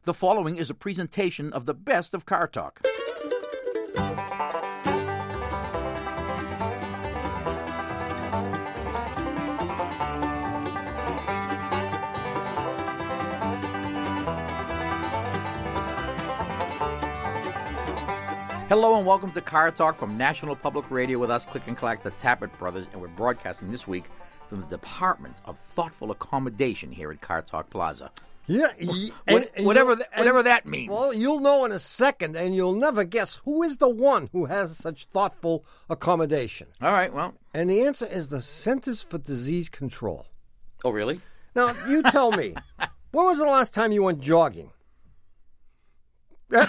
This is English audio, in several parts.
The following is a presentation of the best of Car Talk. Hello and welcome to Car Talk from National Public Radio with us, Click and Clack, the Tappert Brothers, and we're broadcasting this week from the Department of Thoughtful Accommodation here at Car Talk Plaza. Yeah, whatever that means. Well, you'll know in a second, and you'll never guess who is the one who has such thoughtful accommodation. All right, well. And the answer is the Centers for Disease Control. Oh, really? Now, you tell me, when was the last time you went jogging? There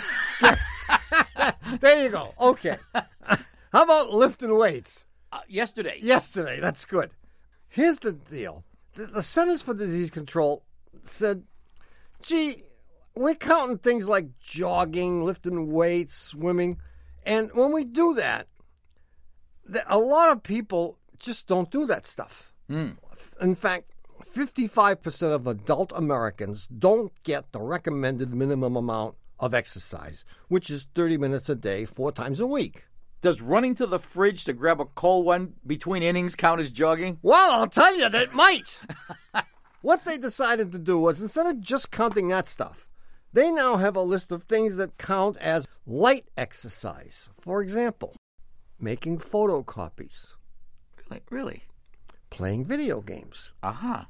you go. Okay. How about lifting weights? Yesterday. Yesterday. That's good. Here's the deal. The Centers for Disease Control said, gee, we're counting things like jogging, lifting weights, swimming. And when we do that, a lot of people just don't do that stuff. In fact, 55% of adult Americans don't get the recommended minimum amount of exercise, which is 30 minutes a day, 4 times a week. Does running to the fridge to grab a cold one between innings count as jogging? Well, I'll tell you, that might. What they decided to do was, instead of just counting that stuff, they now have a list of things that count as light exercise. For example, making photocopies. Really? Playing video games. Uh-huh.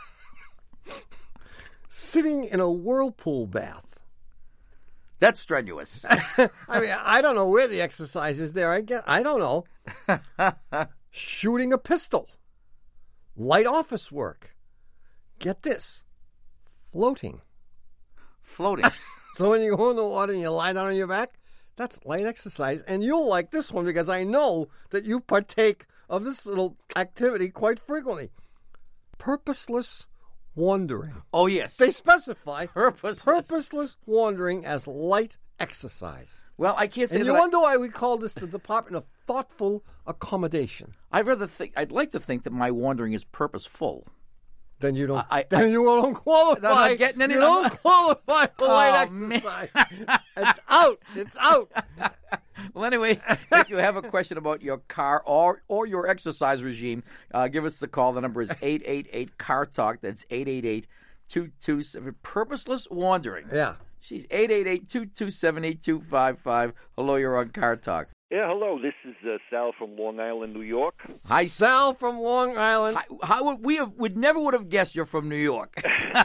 Sitting in a whirlpool bath. That's strenuous. I mean, I don't know where the exercise is there. I don't know. Shooting a pistol. Light office work. Get this. Floating. Floating. So when you go in the water and you lie down on your back, that's light exercise. And you'll like this one because I know that you partake of this little activity quite frequently. Purposeless wandering. Oh, yes. They specify purposeless wandering as light exercise. Well, I can't say and that. You wonder why we call this the Department of Thoughtful Accommodation. I'd like to think that my wandering is purposeful. Then you don't. Then you don't qualify. I'm not getting any. You don't qualify for light exercise. It's out. It's out. Well, anyway, if you have a question about your car or your exercise regime, give us the call. The number is 888-CAR-TALK. That's 888-227. Purposeless wandering. Yeah. She's 888-227-8255. Hello, you're on Car Talk. Yeah, hello. This is Sal from Long Island, New York. Hi, Sal from Long Island. How would never have guessed you're from New York.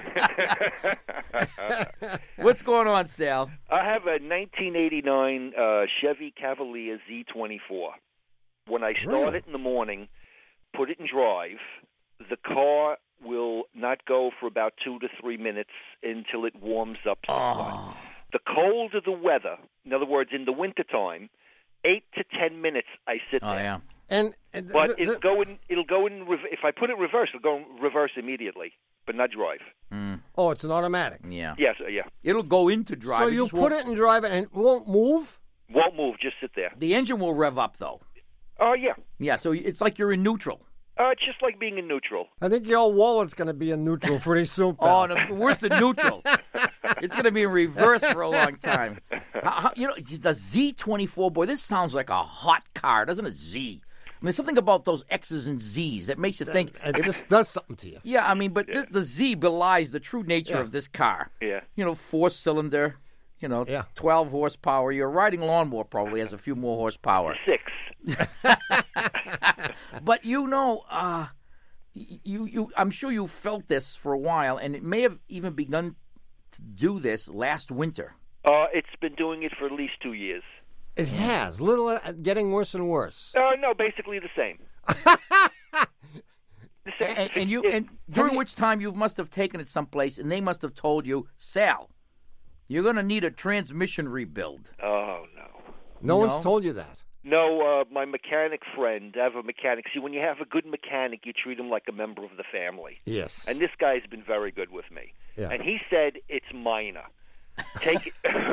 What's going on, Sal? I have a 1989 Chevy Cavalier Z24. When I start it in the morning, put it in drive, the car will not go for about 2 to 3 minutes until it warms up somewhat. The colder the weather, in other words, in the wintertime, 8 to 10 minutes I sit there. Yeah. But it'll go in. If I put it in reverse, it'll go in reverse immediately, but not drive. Oh, it's an automatic. Yeah. Yes. Yeah. It'll go into drive. So you put it in drive and it won't move. Won't move. Just sit there. The engine will rev up though. Oh yeah. Yeah. So it's like you're in neutral. It's just like being in neutral. I think your wallet's going to be in neutral pretty soon, pal. Oh, no, worse than neutral. It's going to be in reverse for a long time. The Z24, boy, this sounds like a hot car, doesn't it, Z? I mean, something about those X's and Z's that makes you think. It just does something to you. Yeah, I mean, but the Z belies the true nature of this car. Yeah. 4-cylinder, 12 horsepower. Your riding lawnmower probably has a few more horsepower. 6. But I'm sure you felt this for a while, and it may have even begun to do this last winter. It's been doing it for at least 2 years. It has. Getting worse and worse. No, basically the same. And during which time you must have taken it someplace, and they must have told you, Sal, you're going to need a transmission rebuild. Oh, no. No one's told you that. No, my mechanic friend, I have a mechanic. See, when you have a good mechanic, you treat him like a member of the family. Yes. And this guy's been very good with me. Yeah. And he said it's minor. Take it.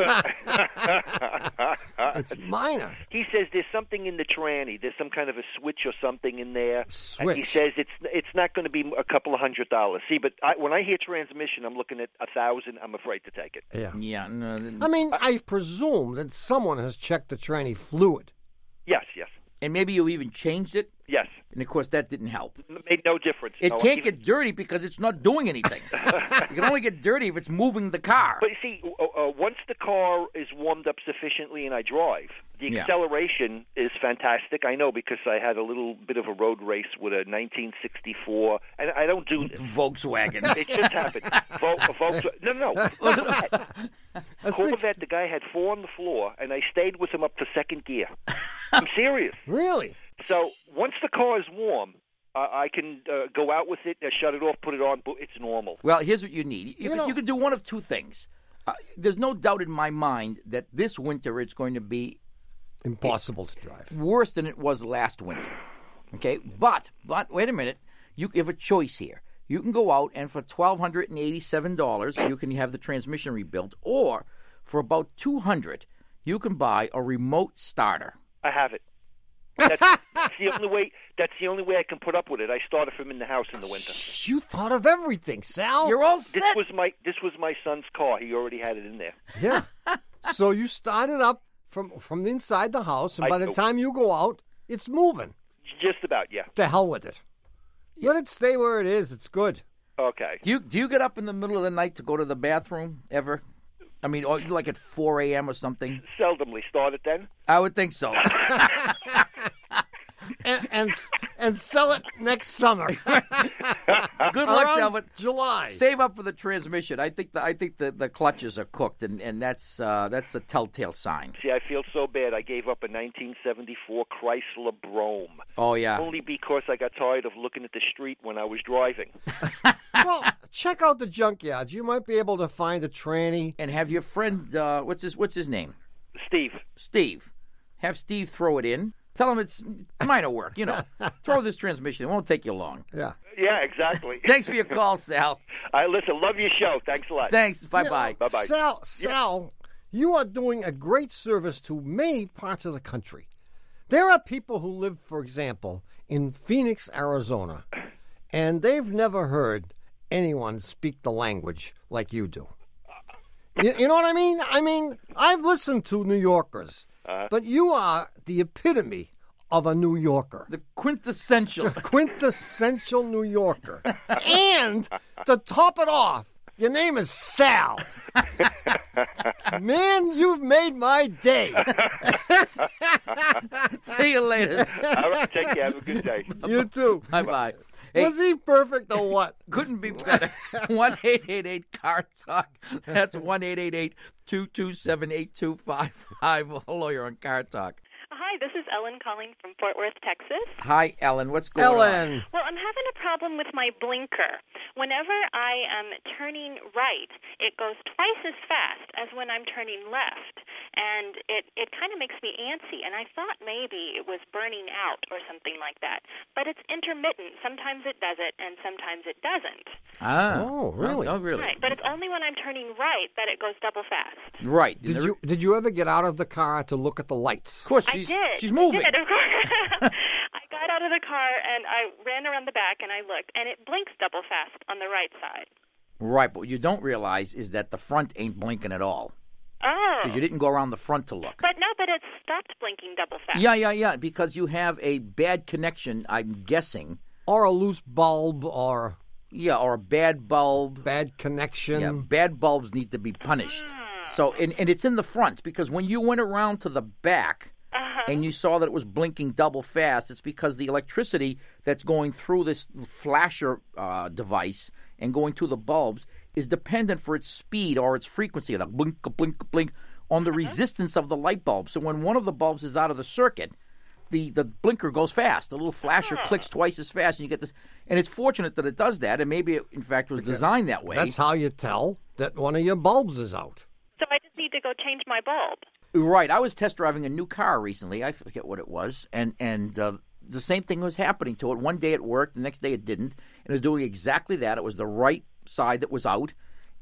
It's minor. He says there's something in the tranny. There's some kind of a switch or something in there. And he Switch. says it's not going to be a couple of $100. See, but when I hear transmission, I'm looking at $1,000. I'm afraid to take it. Yeah. Yeah. No, I mean, I presume that someone has checked the tranny fluid. Yes, yes, and maybe you even changed it, yes. and of course that didn't help. It made no difference. It No, can't even- get dirty because it's not doing anything. It can only get dirty if it's moving the car. But you see, once the car is warmed up sufficiently and I drive, the Yeah. acceleration is fantastic. I know because I had a little bit of a road race with a 1964, and I don't do this. Volkswagen. It just happened. No. Corvette, the guy had 4 on the floor, and I stayed with him up to second gear. I'm serious. Really? So once the car is warm, I can go out with it, shut it off, put it on. It's normal. Well, here's what you need. You can do one of two things. There's no doubt in my mind that this winter it's going to be Impossible to drive. worse than it was last winter. Okay, but wait a minute. You have a choice here. You can go out and for $1,287 you can have the transmission rebuilt, or for about $200 you can buy a remote starter. I have it. That's the only way. That's the only way I can put up with it. I started from in the house in the winter. You thought of everything, Sal. You're all This set. was my son's car. He already had it in there. Yeah. So you started up from inside the house, and I by the do. time you go out, it's moving. Just about, yeah. The hell with it. Let it stay where it is. It's good. Okay. Do you get up in the middle of the night to go to the bathroom ever? I mean, or like at 4 a.m. or something? Seldomly. Start it then. I would think so. And sell it next summer. Good luck, Around Selvin. July. Save up for the transmission. I think the clutches are cooked, and that's a telltale sign. See, I feel so bad. I gave up a 1974 Chrysler Brome. Oh yeah. Only because I got tired of looking at the street when I was driving. Well, check out the junkyards. You might be able to find a tranny. And have your friend what's his name? Steve. Steve. Have Steve throw it in. Tell him it's minor work. Throw this transmission. It won't take you long. Yeah. Yeah, exactly. Thanks for your call, Sal. Listen, love your show. Thanks a lot. Thanks. Bye bye. Bye-bye. Sal, you are doing a great service to many parts of the country. There are people who live, for example, in Phoenix, Arizona, and they've never heard anyone speak the language like you do. You know what I mean? I mean, I've listened to New Yorkers, but you are the epitome of a New Yorker. The quintessential. Quintessential New Yorker. And to top it off, your name is Sal. Man, you've made my day. See you later. All right, take care. Have a good day. You too. Bye bye. Hey, Was he perfect or what? couldn't be better. 1-888-CAR-TALK. That's 1-888-227-8255. Hello, you're on Car Talk. Hi, this is Ellen calling from Fort Worth, Texas. Hi, Ellen. What's going on? Ellen. Well, I'm having a problem with my blinker. Whenever I am turning right, it goes twice as fast as when I'm turning left. And it kind of makes me antsy. And I thought maybe it was burning out or something like that. But it's intermittent. Sometimes it does it, and sometimes it doesn't. Ah. Oh, really? Oh, really? Right, but it's only when I'm turning right that it goes double fast. Right. Did you ever get out of the car to look at the lights? Of course, I did. she's moving. I did, of course. I got out of the car and I ran around the back and I looked, and it blinks double fast on the right side. Right, but what you don't realize is that the front ain't blinking at all. Oh. Because you didn't go around the front to look. But it stopped blinking double fast. Yeah, because you have a bad connection, I'm guessing. Or a loose bulb or Yeah, or a bad bulb. bad connection? Yeah, bad bulbs need to be punished. So, and it's in the front, because when you went around to the back and you saw that it was blinking double fast, it's because the electricity that's going through this flasher device and going to the bulbs is dependent for its speed or its frequency, the blink, blink, blink, on the resistance of the light bulb. So when one of the bulbs is out of the circuit, the blinker goes fast. The little flasher clicks twice as fast, and you get this. And it's fortunate that it does that, and maybe it, in fact, was designed that way. That's how you tell that one of your bulbs is out. So I just need to go change my bulb. Right. I was test driving a new car recently. I forget what it was. And the same thing was happening to it. One day it worked. The next day it didn't. And it was doing exactly that. It was the right side that was out.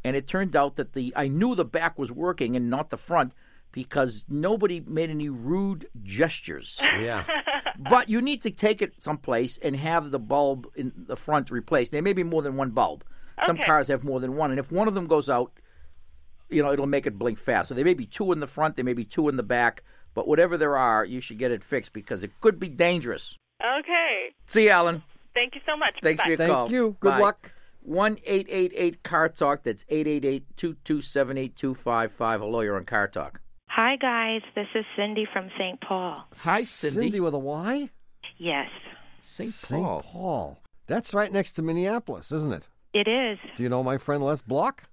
and it turned out that I knew the back was working and not the front because nobody made any rude gestures. Yeah. But you need to take it someplace and have the bulb in the front replaced. There may be more than one bulb. Some Okay. cars have more than one, and if one of them goes out, it'll make it blink fast. So there may be two in the front, there may be two in the back, but whatever there are, you should get it fixed because it could be dangerous. Okay. See you, Alan. Thank you so much. Thanks Bye. for your call. Thank you. Good Bye. luck. 1-888-CAR-TALK. That's 888-227-8255. Hello, you're on Car Talk. Hi, guys. This is Cindy from St. Paul. Hi, Cindy. Cindy with a Y? Yes, St. St. Paul. Paul. That's right next to Minneapolis, isn't it? it is. Do you know my friend Les Block?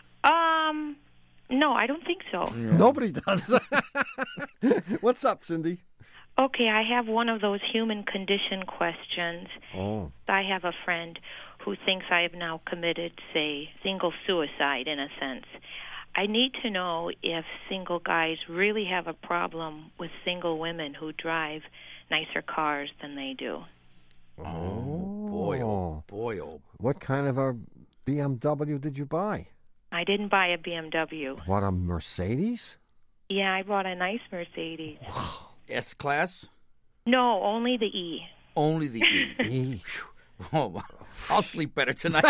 No, I don't think so. Nobody does. What's up, Cindy? Okay, I have one of those human condition questions. Oh. I have a friend who thinks I have now committed, say, single suicide in a sense. I need to know if single guys really have a problem with single women who drive nicer cars than they do. Boy, oh, boy, oh. What kind of a BMW did you buy? I didn't buy a BMW. What, a Mercedes? Yeah, I bought a nice Mercedes. S-Class? No, only the E. Only the E. Oh, I'll sleep better tonight.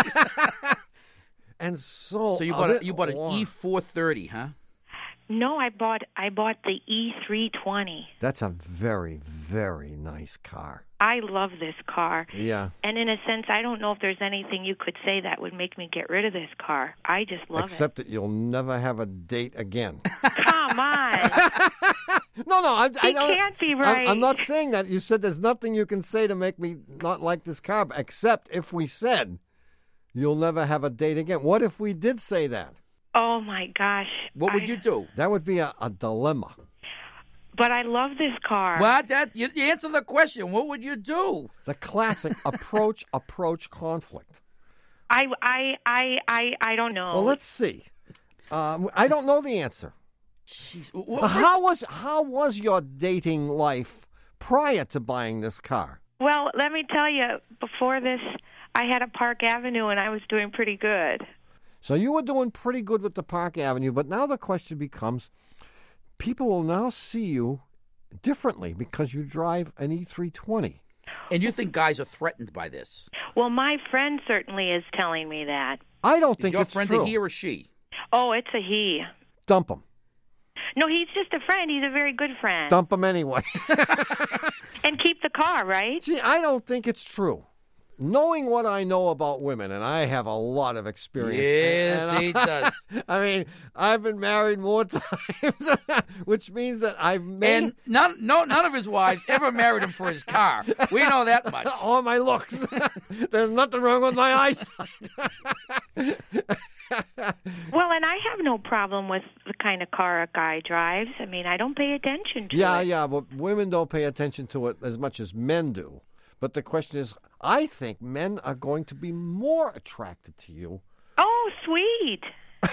And so... So you bought an E430, huh? No, I bought the E320. That's a very, very nice car. I love this car. Yeah. And in a sense, I don't know if there's anything you could say that would make me get rid of this car. I just love Except that you'll never have a date again. it. Come on. No, I It don't. can't be right. I'm not saying that. You said there's nothing you can say to make me not like this car, except if we said you'll never have a date again. What if we did say that? Oh, my gosh. What would you do? That would be a dilemma. But I love this car. What? You answer the question. What would you do? The classic approach conflict. I don't know. Well, let's see. I don't know the answer. Jeez. How was your dating life prior to buying this car? Well, let me tell you, before this, I had a Park Avenue, and I was doing pretty good. So you were doing pretty good with the Park Avenue, but now the question becomes, people will now see you differently because you drive an E320. And you think guys are threatened by this? Well, my friend certainly is telling me that. I don't Is think your it's friend true. a he or she? Oh, it's a he. Dump him. No, he's just a friend. He's a very good friend. Dump him anyway. And keep the car, right? See, I don't think it's true. Knowing what I know about women, and I have a lot of experience. Yes, and he does. I mean, I've been married more times, which means that I've made... And none of his wives ever married him for his car. We know that much. all my looks. There's nothing wrong with my eyesight. Well, and I have no problem with the kind of car a guy drives. I mean, I don't pay attention to it. Yeah, but women don't pay attention to it as much as men do. But the question is, I think men are going to be more attracted to you. Oh, sweet.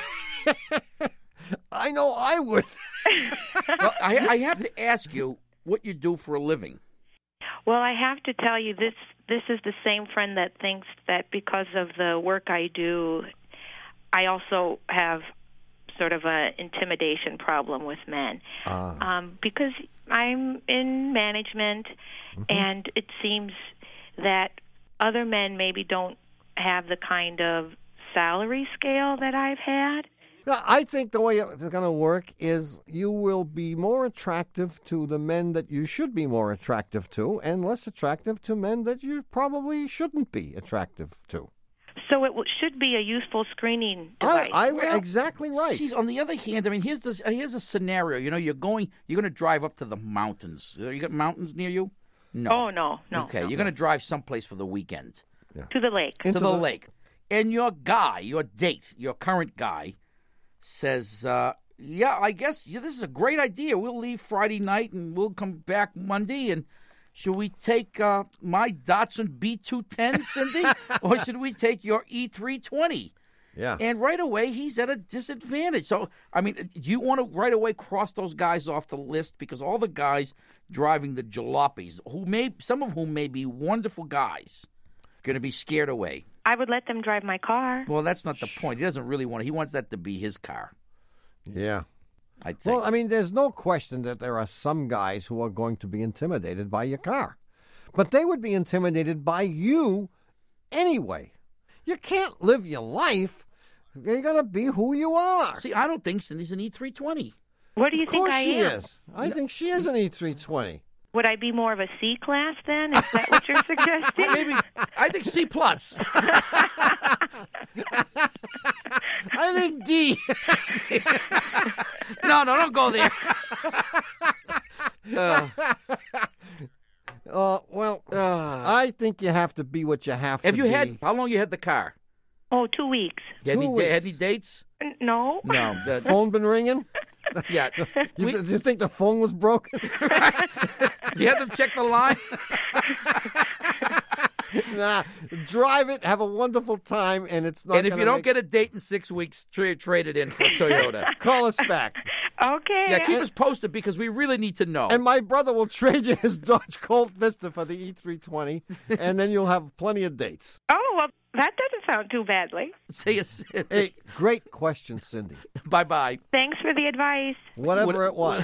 I know I would. Well, I have to ask you what you do for a living. Well, I have to tell you, this is the same friend that thinks that because of the work I do, I also have sort of an intimidation problem with men. Because I'm in management, and it seems that other men maybe don't have the kind of salary scale that I've had. Yeah, I think the way it's going to work is you will be more attractive to the men that you should be more attractive to, and less attractive to men that you probably shouldn't be attractive to. So it should be a useful screening device. Exactly right. She's on the other hand. I mean, here's a scenario. You know, you're going to drive up to the mountains. You got mountains near you? No. Oh, no. Okay, no. you're going to drive someplace for the weekend. To the lake. To the lake. And your guy, your date, your current guy, says, yeah, I guess this is a great idea. We'll leave Friday night and we'll come back Monday. And should we take my Datsun B210, Cindy? Or should we take your E320? Yeah. And right away, he's at a disadvantage. So, I mean, do you want to right away cross those guys off the list? Because all the guys driving the jalopies, some of whom may be wonderful guys, going to be scared away. I would let them drive my car. Well, that's not the point. He doesn't really want it. He wants that to be his car, Yeah. I think. Well, I mean, there's no question that there are some guys who are going to be intimidated by your car. But they would be intimidated by you anyway. You can't live your life. You got to be who you are. See, I don't think Cindy's an E320. What do you Of think course I she am? is. I think she is an E320. Would I be more of a C class then? Is that what you're suggesting? Well, maybe, I think C+. I think D. No, don't go there. I think you have to be what you have to Have you be. had, how long you had the car? Oh, 2 weeks. You had 2 any, weeks. had any dates? No. No. Phone been ringing? Yeah. Do you think the phone was broken? You had them check the line? Nah, drive it, have a wonderful time, and it's not. And if you don't get a date in 6 weeks, trade it in for a Toyota. call us back, Okay. Yeah, keep us posted because we really need to know. and my brother will trade you his Dodge Colt Vista for the E320, and then you'll have plenty of dates. Oh, well, that doesn't sound too badly. See you soon. Hey, great question, Cindy. Bye-bye. Thanks for the advice. Whatever it was.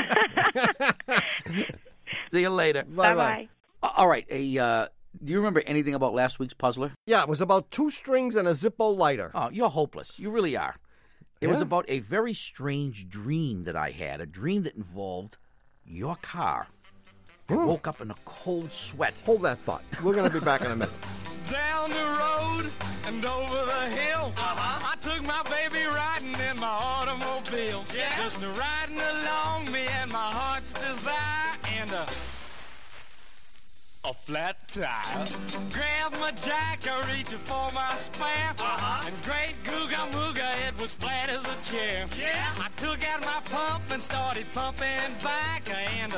See you later. Bye-bye. All right. Do you remember anything about last week's puzzler? Yeah, it was about 2 strings and a Zippo lighter. Oh, you're hopeless. You really are. It was Yeah? about a very strange dream that I had, a dream that involved your car. I woke up in a cold sweat. Hold that thought. We're going to be back in a minute. Down the road and over the hill. I took my baby riding in my automobile. Just riding along, me and my heart's desire. And a flat tire. Grabbed my jack, I reached for my spare. And great googa mooga, it was flat as a chair. I took out my pump and started pumping back. And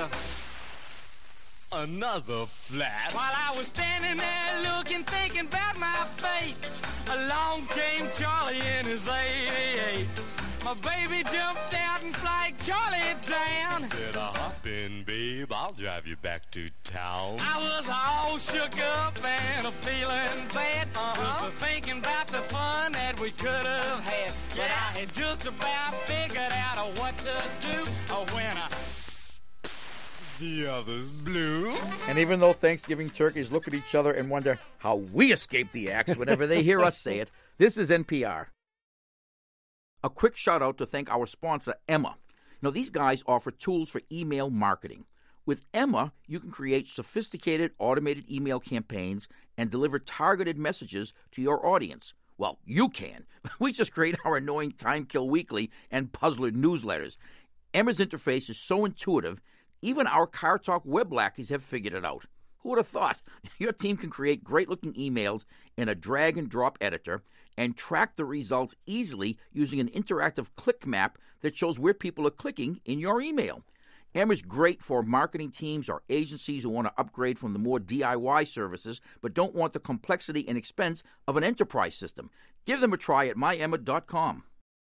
another flat. While I was standing there looking, thinking about my fate, along came Charlie in his 88. My baby jumped out and flagged Charlie down. Said, hop in, babe, I'll drive you back to town. I was all shook up and feeling bad. Just thinking about the fun that we could have had. But I had just about figured out what to do when the others blew. And even though Thanksgiving turkeys look at each other and wonder how we escape the axe whenever they hear us say it, this is NPR. A quick shout out to thank our sponsor, Emma. Now, these guys offer tools for email marketing. With Emma, you can create sophisticated automated email campaigns and deliver targeted messages to your audience. Well, you can. We just create our annoying Time Kill Weekly and Puzzler newsletters. Emma's interface is so intuitive, even our Car Talk web lackeys have figured it out. Who would have thought? Your team can create great-looking emails in a drag-and-drop editor and track the results easily using an interactive click map that shows where people are clicking in your email. Emma's great for marketing teams or agencies who want to upgrade from the more DIY services but don't want the complexity and expense of an enterprise system. Give them a try at myemma.com.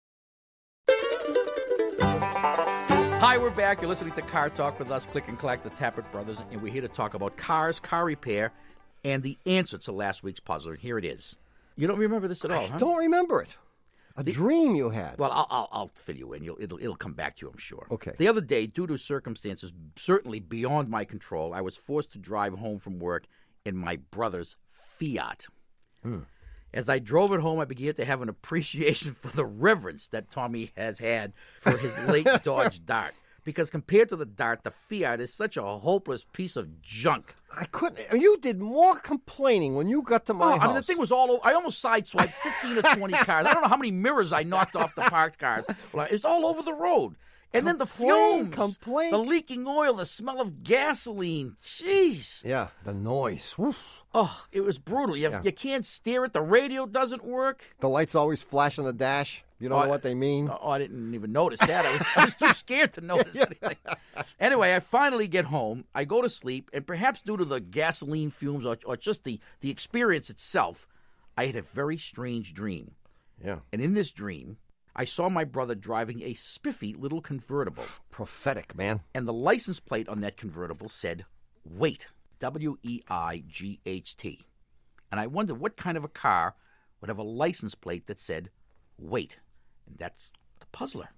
Hi, we're back. You're listening to Car Talk with us, Click and Clack, the Tappert Brothers, and we're here to talk about cars, car repair, and the answer to last week's puzzle. And here it is. You don't remember this at all, huh? Don't remember it. A dream you had. Well, I'll fill you in. It'll come back to you, I'm sure. Okay. The other day, due to circumstances certainly beyond my control, I was forced to drive home from work in my brother's Fiat. As I drove it home, I began to have an appreciation for the reverence that Tommy has had for his late Dodge Dart. Because compared to the Dart, the Fiat is such a hopeless piece of junk. I couldn't. You did more complaining when you got to my house. I mean, the thing was all over. I almost sideswiped 15 or 20 cars. I don't know how many mirrors I knocked off the parked cars. Well, it's all over the road. And then the fumes, the leaking oil, the smell of gasoline. Jeez. Yeah, the noise. Woof. Oh, it was brutal. You can't steer it. The radio doesn't work. The lights always flash on the dash. You don't know what they mean. Oh, I didn't even notice that. I was too scared to notice anything. Anyway, I finally get home. I go to sleep, and perhaps due to the gasoline fumes or just the experience itself, I had a very strange dream. Yeah. And in this dream, I saw my brother driving a spiffy little convertible. Prophetic, man. And the license plate on that convertible said, Wait, W-E-I-G-H-T. And I wondered what kind of a car would have a license plate that said, wait. And that's the Puzzler.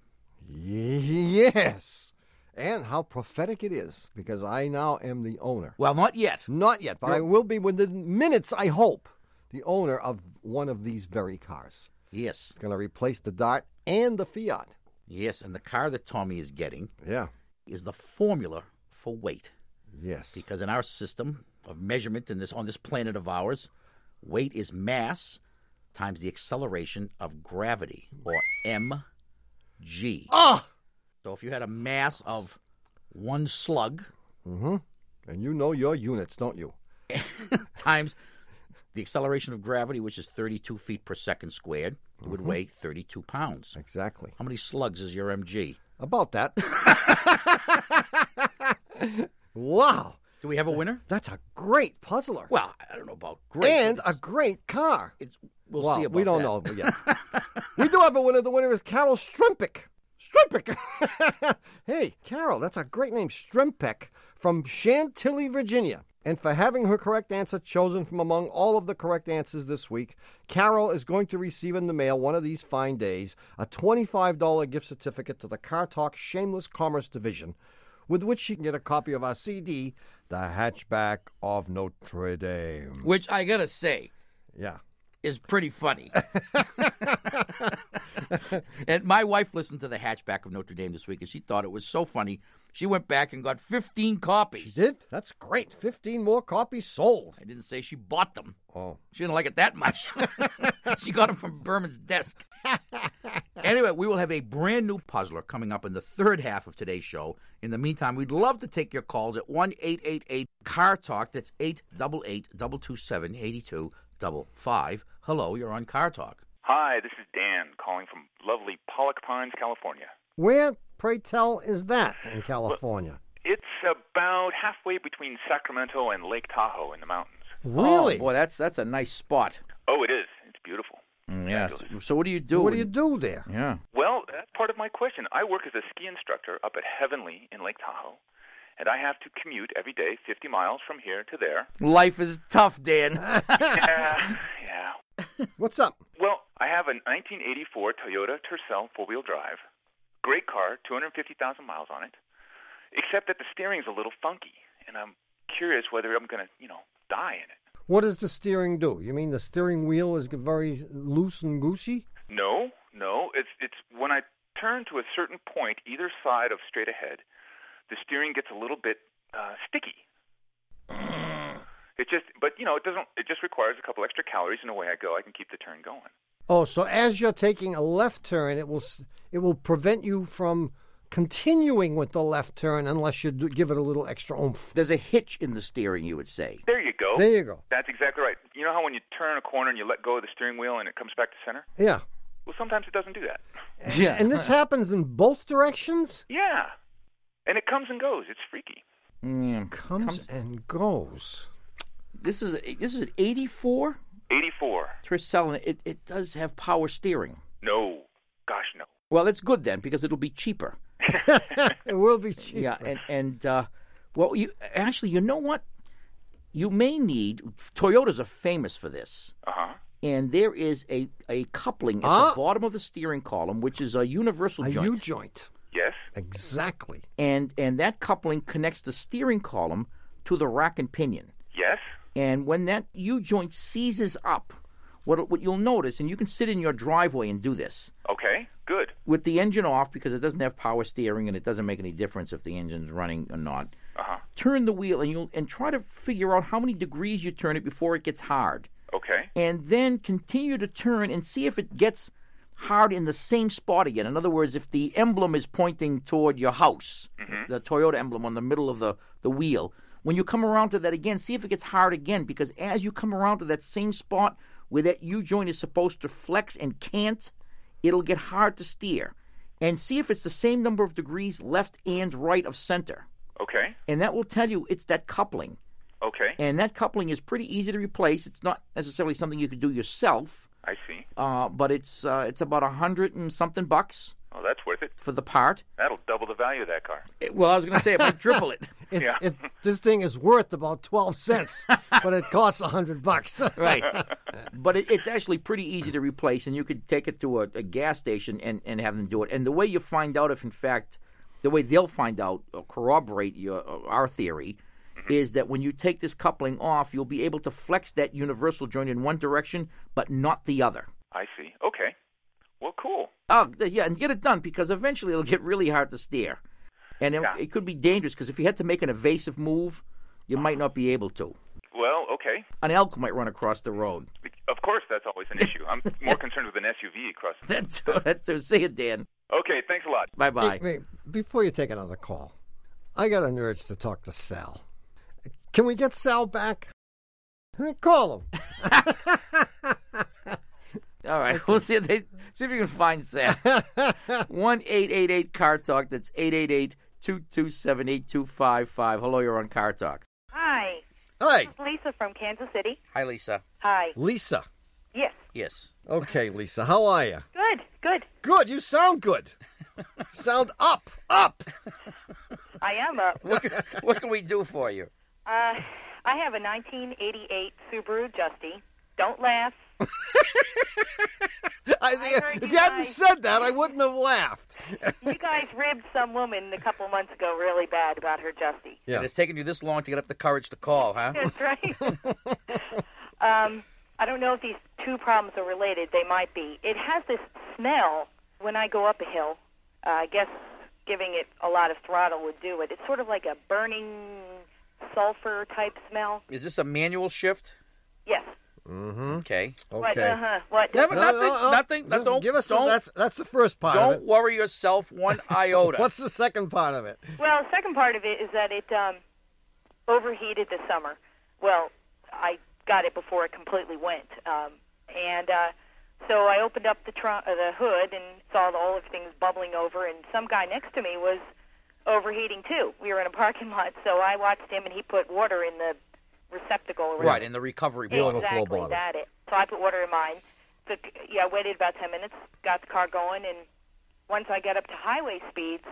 Yes. And how prophetic it is, because I now am the owner. Well, not yet. Not yet, but I will be within minutes, I hope, the owner of one of these very cars. Yes. It's going to replace the Dart and the Fiat. Yes, and the car that Tommy is getting Yeah. is the formula for weight. Yes. Because in our system of measurement on this planet of ours, weight is mass times the acceleration of gravity, or mg. Ah! So if you had a mass of one slug Mm-hmm. And you know your units, don't you? times the acceleration of gravity, which is 32 feet per second squared, it would weigh 32 pounds. Exactly. How many slugs is your mg? About that. Wow. Do we have a winner? That's a great puzzler. Well, I don't know about great. And but a great car. we'll Well, see about we don't that. know, but yeah. We do have a winner. The winner is Carol Strempik. Strempik. Hey, Carol, that's a great name. Strempik from Chantilly, Virginia. And for having her correct answer chosen from among all of the correct answers this week, Carol is going to receive in the mail one of these fine days a $25 gift certificate to the Car Talk Shameless Commerce Division, with which she can get a copy of our CD, The Hatchback of Notre Dame. Which I got to say Yeah. is pretty funny. And my wife listened to The Hatchback of Notre Dame this week, and she thought it was so funny. She went back and got 15 copies. She did? That's great. 15 more copies sold. I didn't say she bought them. Oh. She didn't like it that much. She got them from Berman's desk. Anyway, we will have a brand new puzzler coming up in the third half of today's show. In the meantime, we'd love to take your calls at 1-888-CAR-TALK. That's 888-227-8255. Hello, you're on Car Talk. Hi, this is Dan calling from lovely Pollock Pines, California. Where, pray tell, is that in California? It's about halfway between Sacramento and Lake Tahoe in the mountains. Really? Oh, boy, that's a nice spot. Oh, it is. It's beautiful. Yeah. So what do you do? What do you do there? Yeah. Well, that's part of my question. I work as a ski instructor up at Heavenly in Lake Tahoe, and I have to commute every day 50 miles from here to there. Life is tough, Dan. Yeah. What's up? Well, I have a 1984 Toyota Tercel four-wheel drive. Great car, 250,000 miles on it, except that the steering's a little funky, and I'm curious whether I'm going to, die in it. What does the steering do? You mean the steering wheel is very loose and goosey? No. It's when I turn to a certain point either side of straight ahead, the steering gets a little bit sticky. It doesn't. It just requires a couple extra calories, and away I go. I can keep the turn going. Oh, so as you're taking a left turn, it will prevent you from continuing with the left turn unless you give it a little extra oomph. There's a hitch in the steering, you would say. There you go. There you go. That's exactly right. You know how when you turn a corner and you let go of the steering wheel and it comes back to center? Yeah. Well, sometimes it doesn't do that. Yeah. And this happens in both directions? Yeah. And it comes and goes. It's freaky. Comes and goes. This is an 84 84. Tercel, and it does have power steering. No. Gosh, no. Well, that's good then, because it'll be cheaper. It will be cheaper. Yeah, well, you know what? You may need, Toyotas are famous for this. Uh-huh. And there is a coupling at the bottom of the steering column, which is a universal joint. A U-joint. Yes. Exactly. And that coupling connects the steering column to the rack and pinion. Yes. And when that U-joint seizes up, what you'll notice, and you can sit in your driveway and do this. Okay, good. With the engine off, because it doesn't have power steering and it doesn't make any difference if the engine's running or not. Uh-huh. Turn the wheel and try to figure out how many degrees you turn it before it gets hard. Okay. And then continue to turn and see if it gets hard in the same spot again. In other words, if the emblem is pointing toward your house, the Toyota emblem on the middle of the wheel, when you come around to that again, see if it gets hard again, because as you come around to that same spot where that U-joint is supposed to flex and can't, it'll get hard to steer. And see if it's the same number of degrees left and right of center. Okay. And that will tell you it's that coupling. Okay. And that coupling is pretty easy to replace. It's not necessarily something you could do yourself. I see. But it's about $100 and something bucks. Oh, that's worth it. for the part. That'll double the value of that car. Well, I was going to say it might triple it. This thing is worth about 12 cents, but it costs $100. Right. But it's actually pretty easy to replace, and you could take it to a gas station and have them do it. And the way you find out if, in fact, the way they'll find out or corroborate our theory is that when you take this coupling off, you'll be able to flex that universal joint in one direction, but not the other. I see. Okay. Well, cool. Oh, yeah, and get it done, because eventually it'll get really hard to steer. And it could be dangerous, because if you had to make an evasive move, you might not be able to. Well, okay. An elk might run across the road. Of course, that's always an issue. I'm more concerned with an SUV across the That too. See you, Dan. Okay, thanks a lot. Bye-bye. Wait, before you take another call, I got an urge to talk to Sal. Can we get Sal back? Call him. All right, we'll see if you can find Sam. 1-888-CAR-TALK. That's 888-227-8255. Hello, you're on Car Talk. Hi. Hi. This is Lisa from Kansas City. Hi, Lisa. Hi. Lisa. Yes. Yes. Okay, Lisa. How are you? Good. Good. Good. You sound good. You sound up. I am up. What can we do for you? I have a 1988 Subaru Justy. Don't laugh. If you hadn't said that, I wouldn't have laughed. You guys ribbed some woman a couple months ago really bad about her Justy. Yeah. And it's taken you this long to get up the courage to call, huh? That's right. I don't know if these two problems are related. They might be. It has this smell when I go up a hill. I guess giving it a lot of throttle would do it. It's sort of like a burning sulfur type smell. Is this a manual shift? Yes. Mm-hmm. Okay. What? Okay. What? Never, No, nothing. Just Don't give us don't, that's the first part of it. don't worry yourself one iota. What's the second part of it? Well, the second part of it is that it overheated this summer. Well, I got it before it completely went, so I opened up the hood and saw all of things bubbling over, and some guy next to me was overheating too. We were in a parking lot, so I watched him, and he put water in the receptacle around. Right, in the recovery Yeah, bowl. overflow Exactly, bottle. that it. So I put water in mine. I waited about 10 minutes, got the car going, and once I got up to highway speeds,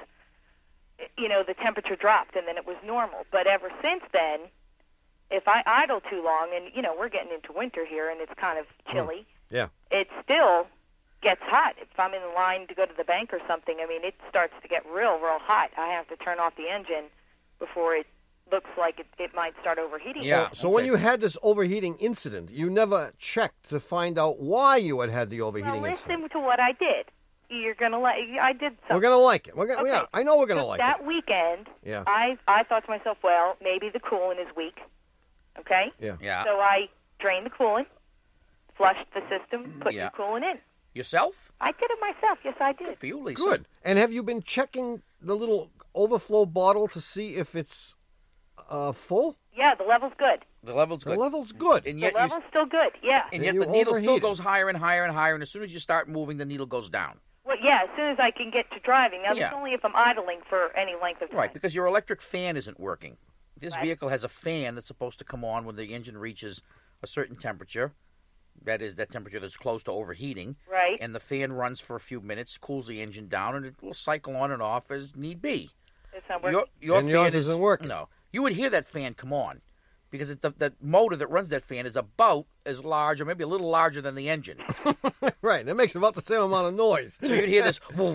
the temperature dropped, and then it was normal. But ever since then, if I idle too long, and, we're getting into winter here, and it's kind of chilly, Yeah. it still gets hot. If I'm in the line to go to the bank or something, it starts to get real, real hot. I have to turn off the engine before it looks like it might start overheating. Yeah. So when you had this overheating incident, you never checked to find out why you had the overheating Well, incident. listen to what I did. You're going to I did something. We're going to like it. Okay. Yeah, I know we're going to like that it. weekend, Yeah. I thought to myself, well, maybe the coolant is weak. Okay? Yeah. Yeah. So I drained the coolant, flushed the system, put Yeah. new coolant in. Yourself? I did it myself. Yes, I did. Good for you, Lisa. Good. And have you been checking the little overflow bottle to see if it's full? Yeah, the level's good. The level's good. The level's good. And The yet, level's still good. Yeah. and yet you the needle still overheated. goes higher and higher and higher, and as soon as you start moving, the needle goes down. Well, yeah, as soon as I can get to driving. Now, Yeah. that's only if I'm idling for any length of time. Right, because your electric fan isn't working. This Right. vehicle has a fan that's supposed to come on when the engine reaches a certain temperature. That is, that temperature that's close to overheating. Right. And the fan runs for a few minutes, cools the engine down, and it will cycle on and off as need be. It's not working. Your And fan yours isn't working. No. You would hear that fan come on because the motor that runs that fan is about as large or maybe a little larger than the engine. Right. It makes about the same amount of noise. So you'd hear this,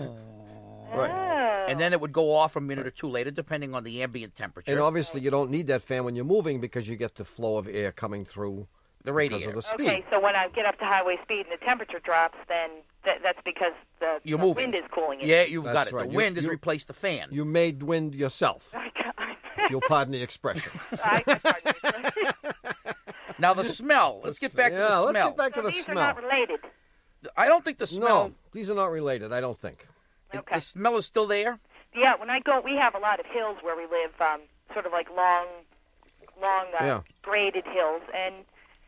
Right. Oh. and then it would go off a minute or two later, depending on the ambient temperature. And obviously you don't need that fan when you're moving because you get the flow of air coming through the because radiator. of the speed. Okay, so when I get up to highway speed and the temperature drops, then that's because the You're moving. wind is cooling it. Yeah, you've got That's it. right. The You- wind has you- replaced the fan. You made wind yourself, if you'll pardon the expression. Pardon me. Now the smell. Let's get back to the Yeah, smell. let's get back to So the these smell. are not related. I don't think the smell. No, these are not related, I don't think. Okay. The smell is still there. Yeah, when I go, we have a lot of hills where we live, sort of like long, Yeah. graded hills, and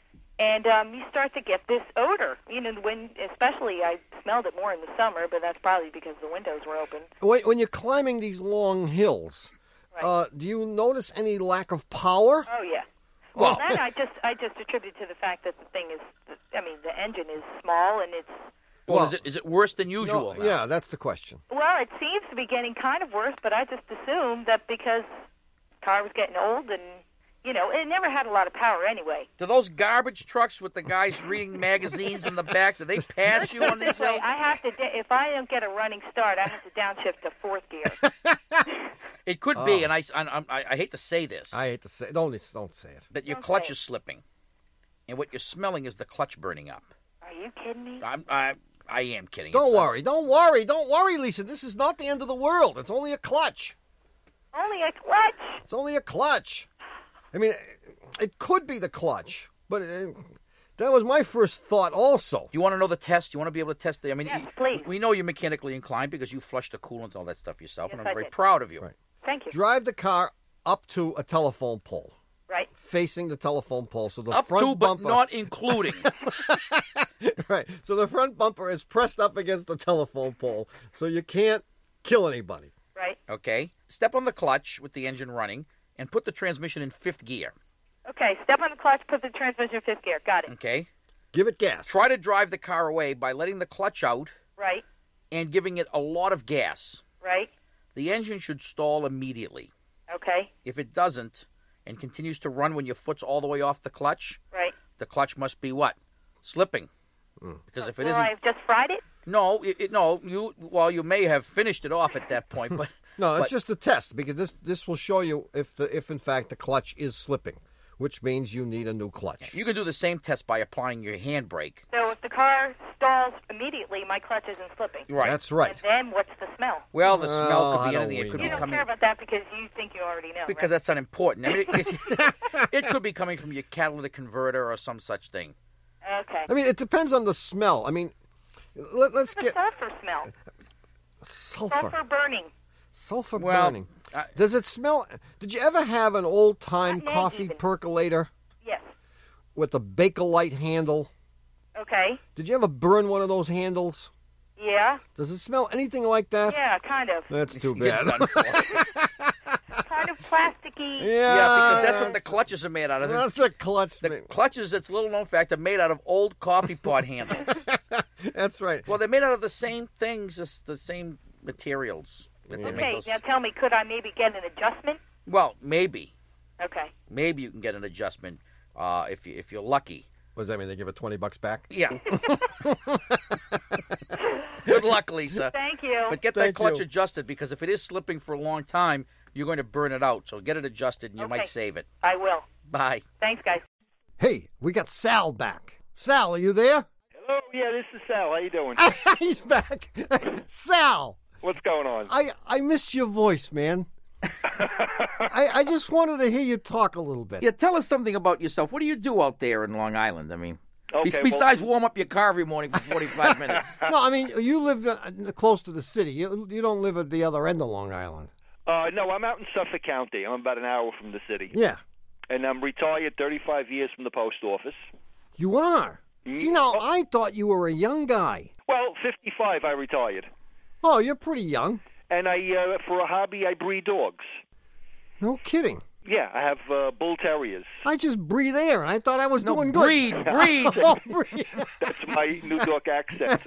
you start to get this odor. When especially I smelled it more in the summer, but that's probably because the windows were open. When you're climbing these long hills, Right. do you notice any lack of power? Oh yeah. Well- Well, that I just attribute to the fact that the thing is, the engine is small and it's Or Well, is it worse than usual? No, now? yeah, that's the question. Well, it seems to be getting kind of worse, but I just assumed that because the car was getting old and, it never had a lot of power anyway. Do those garbage trucks with the guys reading magazines in the back, do they pass you on these This way, hills? I have to, if I don't get a running start, I have to downshift to fourth gear. It could be, and I hate to say this, I hate to say, don't say it. that your Don't clutch say it. is slipping, and what you're smelling is the clutch burning up. Are you kidding me? I am kidding. Don't It's, worry, don't worry, Lisa. This is not the end of the world. It's only a clutch. Only a clutch. It's only a clutch. I mean, it could be the clutch, but that was my first thought also. You want to know the test? You want to be able to test the? I mean, Yes, please. we know you're mechanically inclined because you flushed the coolant and all that stuff yourself, Yes, and I'm I very did. proud of you. Right. Thank you. Drive the car up to a telephone pole, Right. facing the telephone pole, so the Up front to, but bumper, not including. right. So the front bumper is pressed up against the telephone pole, so you can't kill anybody. Right. Okay. Step on the clutch with the engine running, and put the transmission in 5th gear. Okay, step on the clutch, put the transmission in fifth gear. Got it. Okay. Give it gas. Try to drive the car away by letting the clutch out Right. and giving it a lot of gas. Right. The engine should stall immediately. Okay. If it doesn't and continues to run when your foot's all the way off the clutch, Right. the clutch must be what? Slipping. Because if it Well, isn't, I've just fried it. no, you may have finished it off at that point, but No, it's but- just a test because this will show you if in fact the clutch is slipping, which means you need a new clutch. you can do the same test by applying your handbrake. So if the car stalls immediately, my clutch isn't slipping. Right. That's right. And then what's the smell? Well, the smell Well, could be I anything. It don't could really be You don't coming care about that because you think you already know. because right? that's unimportant. I mean, it could be coming from your catalytic converter or some such thing. Okay. I mean, it depends on the smell. I mean, let's The get sulfur smell. Sulfur burning. Sulfur Well, burning. Does it smell? Did you ever have an old-time Not yet coffee even. percolator Yes. with a Bakelite handle? Okay. Did you ever burn one of those handles? Yeah. Does it smell anything like that? Yeah, kind of. That's too You're bad. done for. Kind of plasticky. Yeah, Yeah, because that's what the clutches are made out of. That's a clutch. The clutches, it's a little known fact, are made out of old coffee pot handles. That's right. Well, they're made out of the same things, just the same materials. That they make Okay, those. now tell me, could I maybe get an adjustment? Well, maybe Okay. you can get an adjustment if you're lucky. What does that mean? They give it $20 back? Yeah. Good luck, Lisa. Thank you. But get that Thank clutch you. adjusted because if it is slipping for a long time, you're going to burn it out. So get it adjusted and you Okay. might save it. I will. Bye. Thanks, guys. Hey, we got Sal back. Sal, are you there? Hello, yeah, this is Sal. How you doing? He's back. Sal, What's going on? I missed your voice, man. I just wanted to hear you talk a little bit. Yeah, tell us something about yourself. What do you do out there in Long Island? I mean, Okay, besides warm up your car every morning for 45 minutes. No, I mean, you live close to the city. You don't live at the other end of Long Island. No, I'm out in Suffolk County. I'm about an hour from the city. Yeah, And I'm retired 35 years from the post office. you are. See, now, I thought you were a young guy. Well, 55, I retired. Oh, you're pretty young. And for a hobby, I breed dogs. No kidding. Yeah, I have bull terriers. I just breathe air, and I thought I was No, doing good. breed. Oh, breathe. That's my New York accent.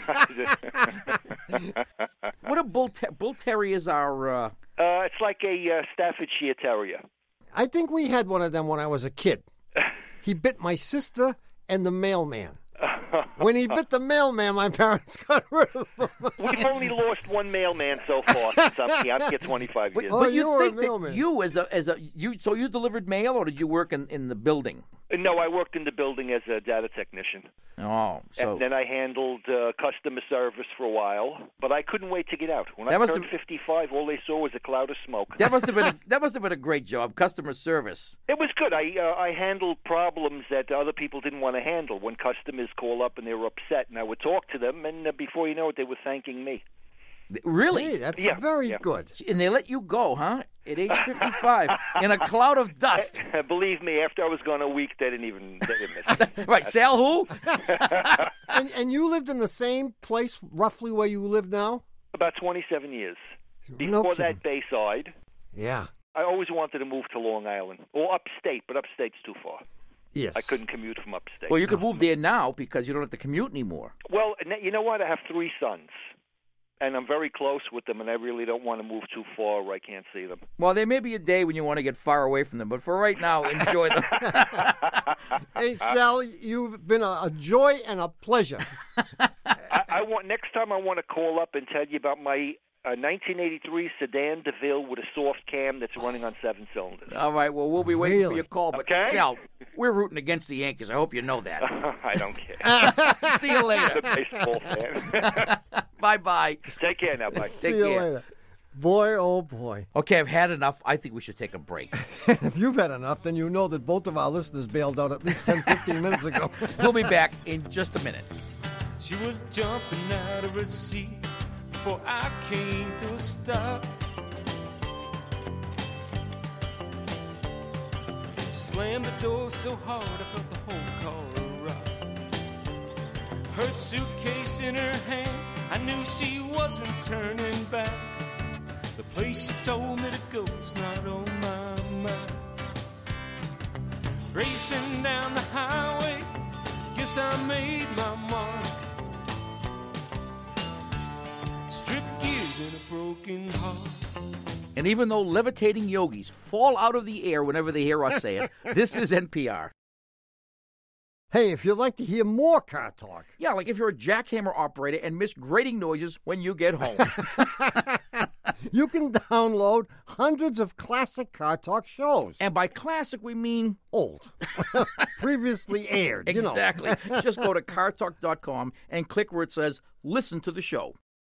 What are bull terriers are? It's like a Staffordshire Terrier. I think we had one of them when I was a kid. He bit my sister and the mailman. When he bit the mailman, my parents got rid of him. We've only lost one mailman so far since I'm here 25 years. Oh, But you you're a think that mailman. you so you delivered mail or did you work in the building? No, I worked in the building as a data technician. Oh, so And then I handled customer service for a while, but I couldn't wait to get out. When That I must turned 55, all they saw was a cloud of smoke. that must have been a great job, customer service. It was good. I handled problems that other people didn't want to handle. When customers call up and they were upset, and I would talk to them, and before you know it, they were thanking me. Really? Hey, that's Yeah, very yeah. good. And they let you go, huh? At age 55 in a cloud of dust. Believe me, after I was gone a week, they didn't miss me. Right, Sal who? And you lived in the same place, roughly where you live now? About 27 years. No Before kidding. that, Bayside. Yeah. I always wanted to move to Long Island or upstate, but upstate's too far. Yes. I couldn't commute from upstate. Well, you could move there now because you don't have to commute anymore. Well, you know what? I have 3 sons, and I'm very close with them, and I really don't want to move too far where I can't see them. Well, there may be a day when you want to get far away from them, but for right now, enjoy them. Hey, Sal, you've been a joy and a pleasure. I want next time I want to call up and tell you about my 1983 sedan DeVille with a soft cam that's running on 7 cylinders. All right, well, we'll be waiting for Really? your call. But, Okay. Sal, we're rooting against the Yankees. I hope you know that. I don't care. See you later. I'm a baseball fan. Bye-bye. Take care now, bye. See Take you care. later. Boy, oh boy. Okay, I've had enough. I think we should take a break. If you've had enough, then you know that both of our listeners bailed out at least 10, 15 minutes ago. We'll be back in just a minute. She was jumping out of her seat before I came to a stop. She slammed the door so hard I felt the whole car rock. Her suitcase in her hand, I knew she wasn't turning back. The place she told me to go's not on my mind. Racing down the highway, guess I made my mark. Strip gears and a broken heart. And even though levitating yogis fall out of the air whenever they hear us say it, this is NPR. Hey, if you'd like to hear more car talk, Yeah, like if you're a jackhammer operator and miss grating noises when you get home. you can download hundreds of classic car talk shows. And by classic, we mean Old. Previously aired, you know. exactly. Just go to cartalk.com and click where it says listen to the show.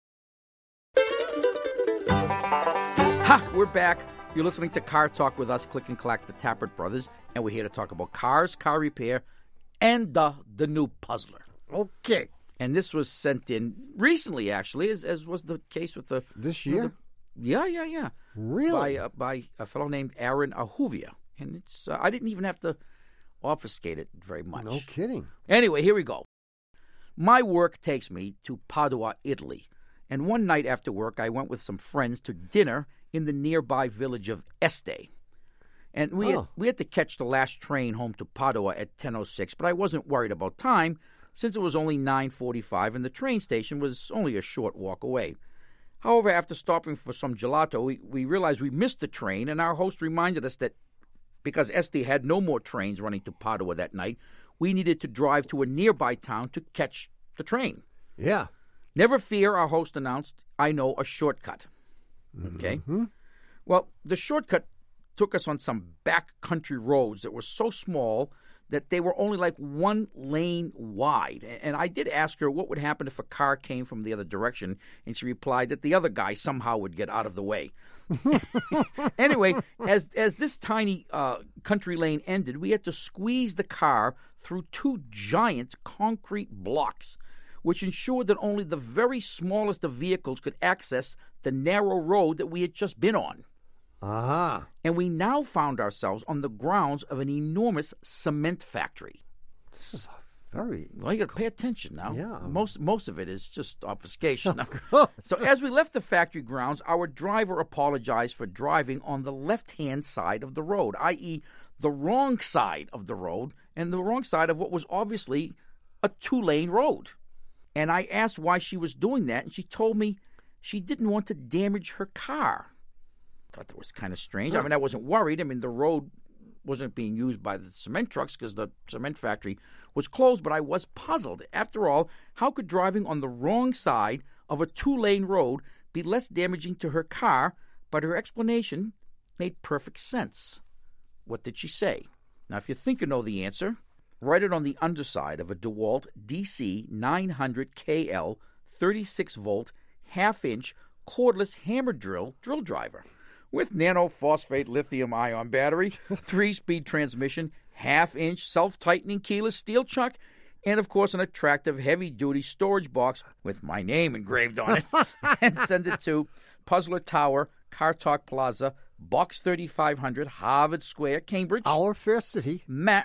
Ha! We're back. You're listening to Car Talk with us, Click and Clack, the Tappert brothers, and we're here to talk about cars, car repair, and the new Puzzler. Okay. And this was sent in recently, actually, as was the case with the... This year? Yeah. Really? By a fellow named Aaron Ahuvia. And it's I didn't even have to obfuscate it very much. No kidding. Anyway, here we go. My work takes me to Padua, Italy. And one night after work, I went with some friends to dinner in the nearby village of Este. And we had to catch the last train home to Padua at 10:06, but I wasn't worried about time since it was only 9:45 and the train station was only a short walk away. However, after stopping for some gelato, we realized we missed the train, and our host reminded us that because Este had no more trains running to Padua that night, we needed to drive to a nearby town to catch the train. Yeah. Never fear, our host announced, I know a shortcut. Okay? Mm-hmm. Well, the shortcut took us on some back country roads that were so small that they were only like 1 lane wide. And I did ask her what would happen if a car came from the other direction, and she replied that the other guy somehow would get out of the way. Anyway, as this tiny country lane ended, we had to squeeze the car through 2 giant concrete blocks, which ensured that only the very smallest of vehicles could access the narrow road that we had just been on. Uh-huh. And we now found ourselves on the grounds of an enormous cement factory. This is a very... Well, you got to pay attention now. Yeah. Most of it is just obfuscation. course. So as we left the factory grounds, our driver apologized for driving on the left-hand side of the road, i.e. the wrong side of the road, and the wrong side of what was obviously a 2-lane road. And I asked why she was doing that, and she told me she didn't want to damage her car. I thought that was kind of strange. I mean, I wasn't worried. I mean, the road wasn't being used by the cement trucks because the cement factory was closed, but I was puzzled. After all, how could driving on the wrong side of a 2-lane road be less damaging to her car? But her explanation made perfect sense. What did she say? Now, if you think you know the answer, write it on the underside of a DeWalt DC 900KL 36-volt, half-inch, cordless hammer drill driver. With nanophosphate lithium-ion battery, 3-speed transmission, half-inch self-tightening keyless steel chuck, and, of course, an attractive heavy-duty storage box with my name engraved on it. And send it to Puzzler Tower, Car Talk Plaza, Box 3500, Harvard Square, Cambridge. Our fair city. Matt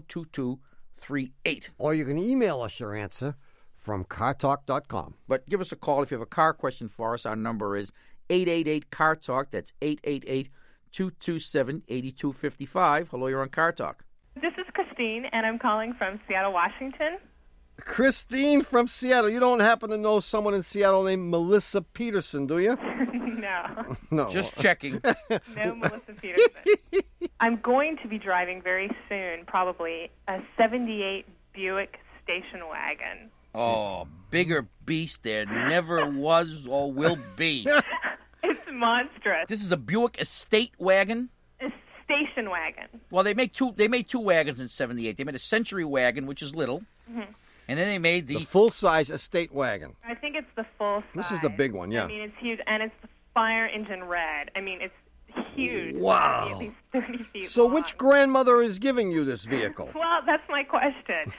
02238. Or you can email us your answer from cartalk.com. But give us a call if you have a car question for us. Our number is 888-CAR-TALK. That's 888-227-8255. Hello, you're on Car Talk. This is Christine. Christine, and I'm calling from Seattle, Washington. Christine from Seattle. You don't happen to know someone in Seattle named Melissa Peterson, do you? No. No. Just checking. No, Melissa Peterson. I'm going to be driving very soon, probably, a 78 Buick station wagon. Oh, bigger beast there never was or will be. It's monstrous. This is a Buick estate wagon? A station wagon. Well, they made two wagons in 78. They made a Century wagon, which is little. Mm-hmm. And then they made the full-size estate wagon. I think it's the full size. This is the big one, yeah. I mean, it's huge, and it's the fire engine red. I mean, it's huge. Wow. It's at least 30 feet So long. which grandmother is giving you this vehicle? Well, that's my question.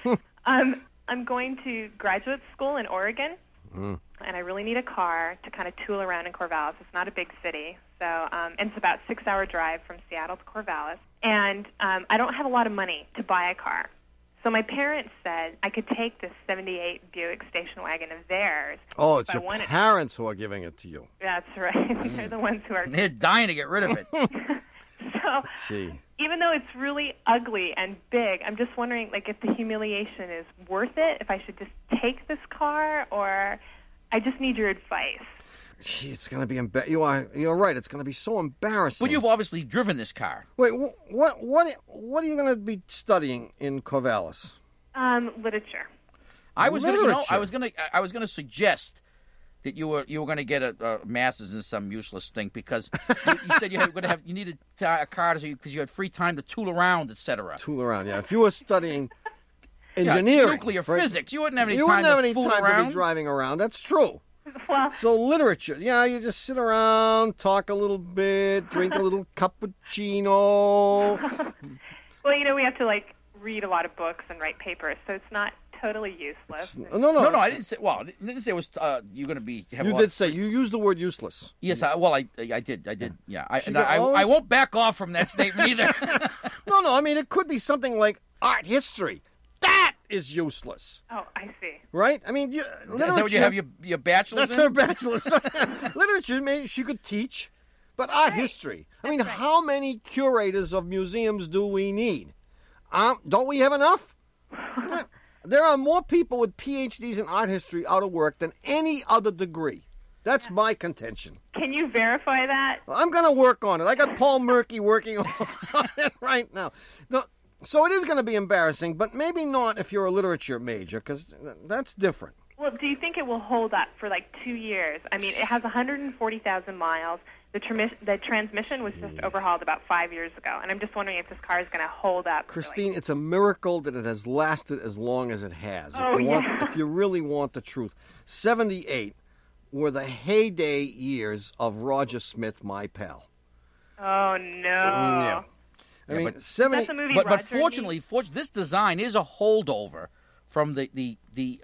I'm going to graduate school in Oregon, and I really need a car to kind of tool around in Corvallis. It's not a big city, so and it's about a 6-hour drive from Seattle to Corvallis. And I don't have a lot of money to buy a car. So my parents said I could take this 78 Buick station wagon of theirs. Oh, it's if I your wanted. parents who are giving it to you. That's right. They're the ones who are. They're dying to get rid of it. So See. even though it's really ugly and big, I'm just wondering, like, if the humiliation is worth it, if I should just take this car, or I just need your advice. Gee, it's going to be you're right. It's going to be so embarrassing. But you've obviously driven this car. Wait, what are you going to be studying in Corvallis? Literature. I was Literature. I was gonna suggest that you were going to get a master's in some useless thing because you said you needed a car because you had free time to tool around, etc. Tool around, yeah. If you were studying engineering, nuclear physics, you wouldn't have any you time wouldn't have to any fool time around. to be driving around. That's true. Well, So literature, yeah, you just sit around, talk a little bit, drink a little cappuccino. well, you know, we have to, like, read a lot of books and write papers, so it's not totally useless. No. I didn't say. Well, I didn't say it was. You're going to be. You did say you used the word useless. Yes. I did. Yeah. got all I this- won't back off from that statement either. No. I mean, it could be something like art history. That is useless, Oh, I see. right? I mean, Is that what you have your bachelor's That's in? her bachelor's. Literature, maybe she could teach, but art history. I mean, how many curators of museums do we need? Don't we have enough? There are more people with PhDs in art history out of work than any other degree. That's my contention. Can you verify that? I'm going to work on it. I got Paul Murky working on it right now. So it is going to be embarrassing, but maybe not if you're a literature major, because that's different. Well, do you think it will hold up for like 2 years? I mean, it has 140,000 miles. The transmission was just overhauled about 5 years ago, and I'm just wondering if this car is going to hold up. Christine, it's a miracle that it has lasted as long as it has. Oh, If you really want the truth. 78 were the heyday years of Roger Smith, my pal. Oh, no. Yeah. I mean, but- 70. That's the movie But Roger fortunately, this design is a holdover from the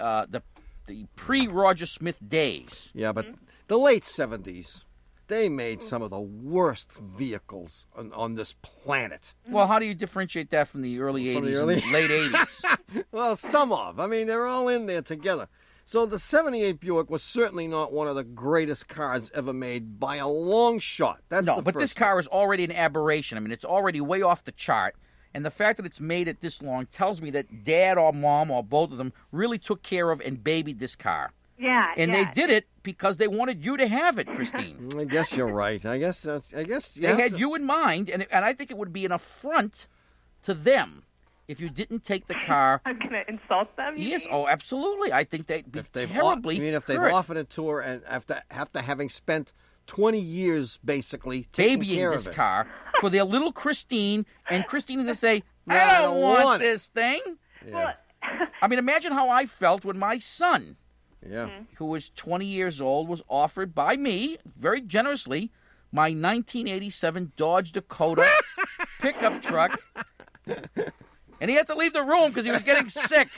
pre-Roger Smith days. Yeah, but the late 70s, they made some of the worst vehicles on this planet. Well, how do you differentiate that from the early From the 80s early- and late 80s? Well, some of. I mean, they're all in there together. So the 78 Buick was certainly not one of the greatest cars ever made by a long shot. That's No, the but this first car is already an aberration. I mean, it's already way off the chart. And the fact that it's made it this long tells me that Dad or Mom or both of them really took care of and babied this car. Yeah, And yeah. they did it because they wanted you to have it, Christine. I guess you're right. I guess They had you in mind, and I think it would be an affront to them if you didn't take the car. I'm going to insult them? you Yes, mean? oh, absolutely. I think they'd be If they've terribly I mean, if they've hurt. offered it to her and after having spent 20 years basically taking babying care this of it. car for their little Christine, and Christine is going to say, No, I don't want want it." this thing. Well, I mean, imagine how I felt when my son, Yeah. who was 20 years old, was offered by me, very generously, my 1987 Dodge Dakota pickup truck. And he had to leave the room because he was getting sick.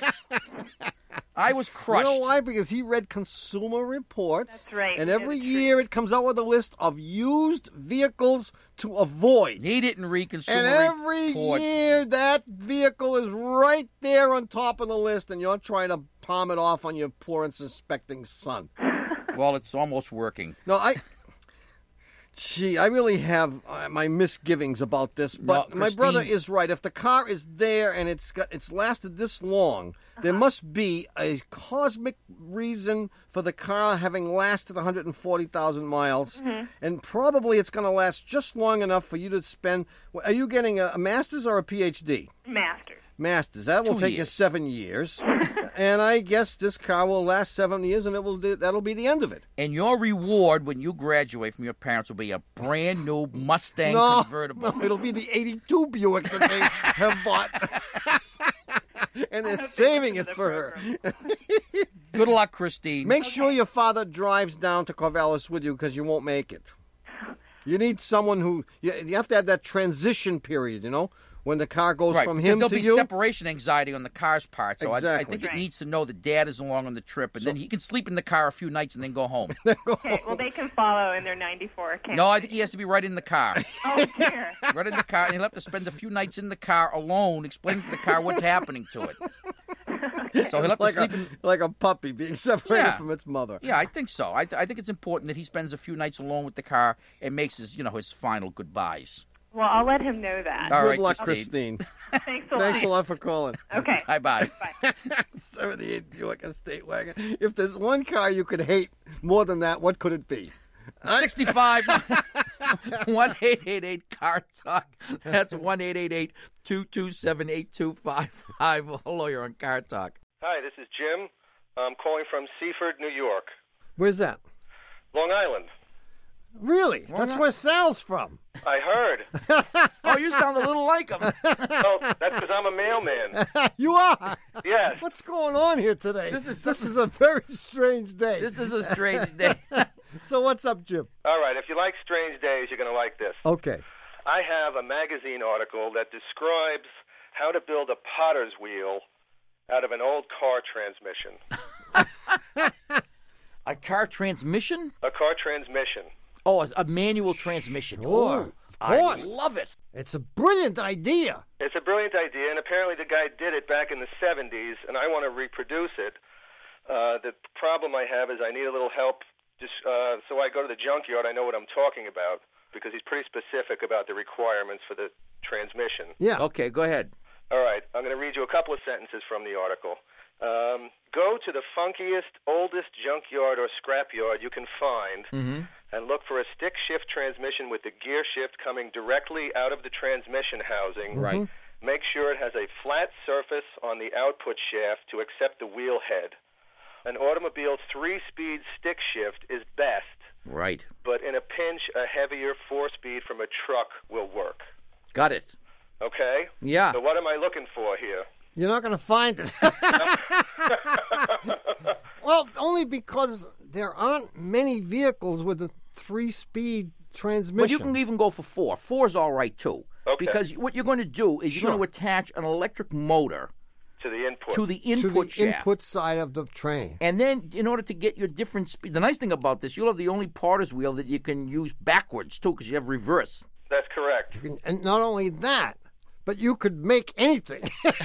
I was crushed. You know why? Because he read Consumer Reports. That's right. And every It's year it comes out with a list of used vehicles to avoid. He didn't read Consumer And every Reports. year that vehicle is right there on top of the list, and you're trying to palm it off on your poor and suspecting son. Well, it's almost working. No, Gee, I really have my misgivings about this, but No, my brother Christine- is right. If the car is there and it's lasted this long, there must be a cosmic reason for the car having lasted 140,000 miles, and probably it's going to last just long enough for you to spend. Are you getting a master's or a PhD? Masters. That will 2 take you years. 7 years, and I guess this car will last 7 years, and that'll be the end of it. And your reward when you graduate from your parents will be a brand new Mustang No, convertible. no, it'll be the '82 Buick that they have bought, and they're saving it for her. Good luck, Christine. Make sure your father drives down to Corvallis with you, because you won't make it. You need someone who you have to have that transition period, when the car goes Right, from because him there'll to be you. separation anxiety on the car's part. So I Exactly. think it needs to know that Dad is along on the trip, and then he can sleep in the car a few nights and then go home. Okay, well, they can follow in their 94 Camry. No, I think he has to be right in the car. Oh, dear. Right in the car, and he'll have to spend a few nights in the car alone, explaining to the car what's happening to it. So he'll have to like sleep in. like a puppy being separated Yeah. from its mother. Yeah, I think so. I think it's important that he spends a few nights alone with the car and makes his, his final goodbyes. Well, I'll let him know that. All Good right, luck, Christine. Christine. Thanks a lot. Thanks a lot for calling. Okay. Bye-bye. Bye. 78 Buick Estate Wagon. If there's one car you could hate more than that, what could it be? 65 1-888-CAR TALK. That's 1-888-227-8255. Hello, you're on Car Talk. Hi, this is Jim. I'm calling from Seaford, New York. Where's that? Long Island. Really? That's where Sal's from. I heard. Oh, you sound a little like him. Oh, that's because I'm a mailman. You are? Yes. What's going on here today? This is a very strange day. This is a strange day. So what's up, Jim? All right, if you like strange days, you're going to like this. Okay. I have a magazine article that describes how to build a potter's wheel out of an old car transmission. A car transmission? A car transmission. Oh, a manual transmission. Sure, Oh, of course. I love it. It's a brilliant idea. It's a brilliant idea, and apparently the guy did it back in the 70s, and I want to reproduce it. The problem I have is I need a little help. So I go to the junkyard, I know what I'm talking about, because he's pretty specific about the requirements for the transmission. Yeah. Okay, go ahead. All right, I'm going to read you a couple of sentences from the article. Go to the funkiest, oldest junkyard or scrapyard you can find and look for a stick shift transmission with the gear shift coming directly out of the transmission housing. Right. Make sure it has a flat surface on the output shaft to accept the wheel head. An automobile's 3-speed stick shift is best, Right. but in a pinch, a heavier 4-speed from a truck will work. Got it. Okay? Yeah. So what am I looking for here? You're not going to find it. Well, only because there aren't many vehicles with a 3-speed transmission. But you can even go for 4. 4 is all right, too. Okay. Because what you're going to do is you're going to attach an electric motor To the input. to the to input the shaft. input side of the train. And then, in order to get your different speed, the nice thing about this, you'll have the only potter's wheel that you can use backwards, too, because you have reverse. That's correct. And not only that, but you could make anything.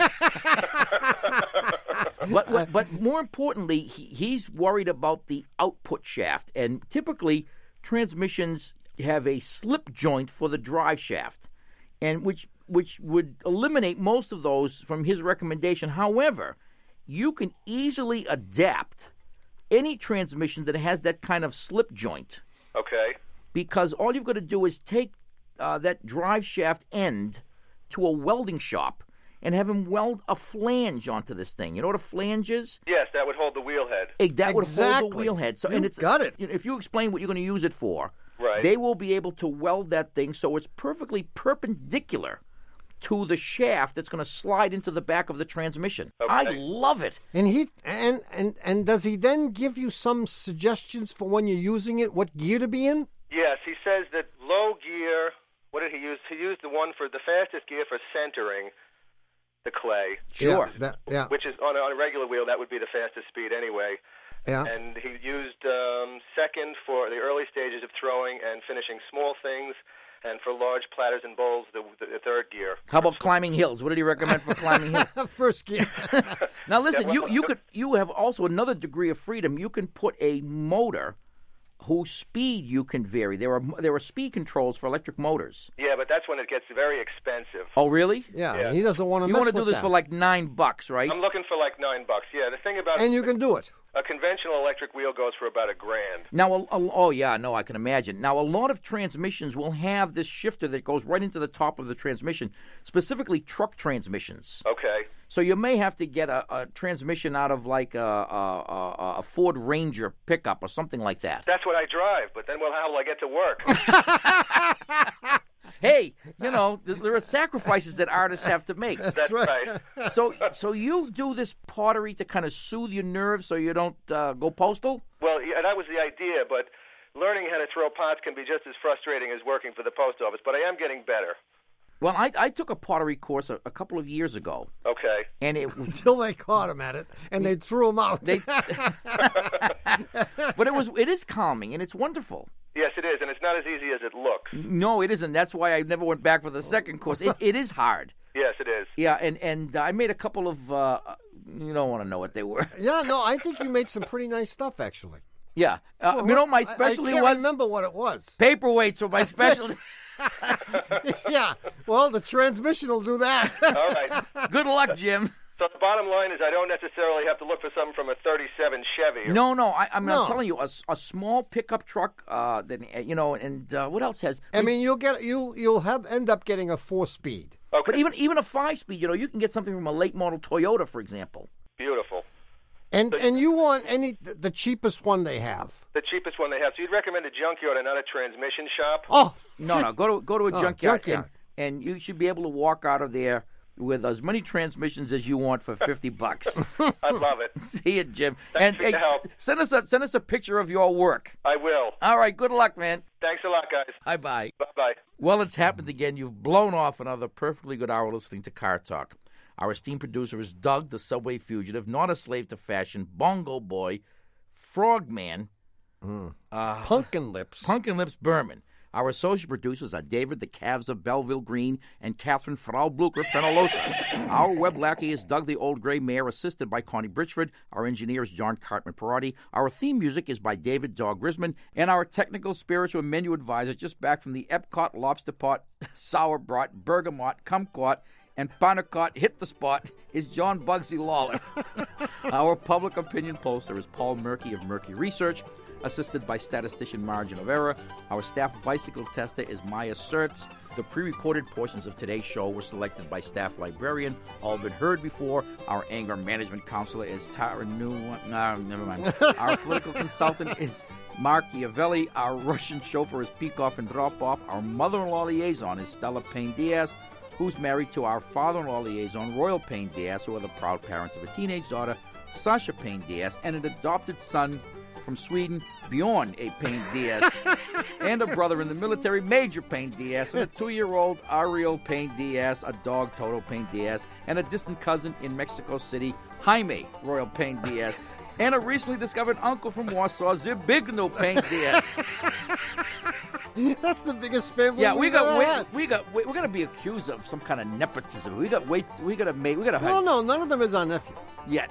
But more importantly, he's worried about the output shaft. And typically, transmissions have a slip joint for the drive shaft, and which would eliminate most of those from his recommendation. However, you can easily adapt any transmission that has that kind of slip joint, Okay. because all you've got to do is take that drive shaft end to a welding shop and have him weld a flange onto this thing. You know what a flange is? Yes, that would hold the wheel head. That would hold the Exactly. wheel head. So, You and it's got it. If you explain what you're going to use it for, Right. they will be able to weld that thing so it's perfectly perpendicular to the shaft that's going to slide into the back of the transmission. Okay. I love it. And and does he then give you some suggestions for when you're using it, what gear to be in? Yes, he says that low gear, what did he use? He used the one for the fastest gear for centering the clay. Sure. Yeah. Which is on a regular wheel, that would be the fastest speed anyway. Yeah. And he used second for the early stages of throwing and finishing small things, and for large platters and bowls, the third gear. How about climbing hills? What did he recommend for climbing hills? First gear. Now listen, you have also another degree of freedom. You can put a motor whose speed you can vary. There are speed controls for electric motors. Yeah, but that's when it gets very expensive. Oh, really? Yeah, he doesn't want to. You want to do this for like $9, right? I'm looking for like $9. Yeah, the thing about and you can do it. A conventional electric wheel goes for about $1,000. Now, oh yeah, no, I can imagine. Now, a lot of transmissions will have this shifter that goes right into the top of the transmission, specifically truck transmissions. Okay. So you may have to get a transmission out of like a Ford Ranger pickup or something like that. That's what I drive, but then how will I get to work? Hey, you know, there are sacrifices that artists have to make. That's right. So you do this pottery to kind of soothe your nerves so you don't go postal? Well, yeah, that was the idea, but learning how to throw pots can be just as frustrating as working for the post office, but I am getting better. Well, I took a pottery course a couple of years ago. Okay. And it until they caught him at it and they threw him out. But it is calming and it's wonderful. Yes, it is, and it's not as easy as it looks. No, it isn't. That's why I never went back for the second course. It is hard. Yes, it is. Yeah, and I made a couple of. You don't want to know what they were. Yeah, no, I think you made some pretty nice stuff actually. Yeah, you know my specialty I can't was. Remember what it was. Paperweights were my specialty. Yeah, well, the transmission will do that. All right. Good luck, Jim. So the bottom line is I don't necessarily have to look for something from a 37 Chevy. No. I'm telling you, a small pickup truck. And what else has? I mean, you'll end up getting a 4-speed. Okay. But even a 5-speed, you can get something from a late model Toyota, for example. Beautiful. And you want the cheapest one they have. The cheapest one they have. So you'd recommend a junkyard and not a transmission shop? Oh no, go to a junkyard. Junkyard. And you should be able to walk out of there with as many transmissions as you want for $50. I love it. See it, Jim. Thanks for your help. Send us a picture of your work. I will. All right. Good luck, man. Thanks a lot, guys. Bye. Bye. Well, it's happened again. You've blown off another perfectly good hour listening to Car Talk. Our esteemed producer is Doug, the subway fugitive, not a slave to fashion, bongo boy, frogman, Pumpkin Lips Berman. Our associate producers are David, the Calves of Belleville Green, and Catherine Frau Blucher Fenolosa. Our web lackey is Doug, the Old Gray Mare, assisted by Connie Britchford. Our engineer is John Cartman-Perotti. Our theme music is by David Dog Grisman. And our technical, spiritual, menu advisor, just back from the Epcot Lobster Pot, Sauerbraten, Bergamot, Kumquat, and Panacot hit the spot, is John Bugsy Lawler. Our public opinion poster is Paul Murky of Murky Research, assisted by statistician Margin of Error. Our staff bicycle tester is Maya Sertz. The pre-recorded portions of today's show were selected by staff librarian, all been heard before. Our anger management counselor is Tara never mind. Our political consultant is Mark Iavelli. Our Russian chauffeur is Peekoff and Dropoff. Our mother-in-law liaison is Stella Payne-Diaz, who's married to our father-in-law liaison, Royal Payne-Diaz, who are the proud parents of a teenage daughter, Sasha Payne-Diaz, and an adopted son from Sweden, Bjorn A. Payne-Diaz, and a brother in the military, Major Payne-Diaz, and a 2-year-old Ariel Payne-Diaz, a dog, Toto Payne-Diaz, and a distant cousin in Mexico City, Jaime Royal Payne-Diaz, and a recently discovered uncle from Warsaw, Zbigniew Payne-Diaz. That's the biggest family. Yeah, we're gonna be accused of some kind of nepotism. No, none of them is our nephew yet.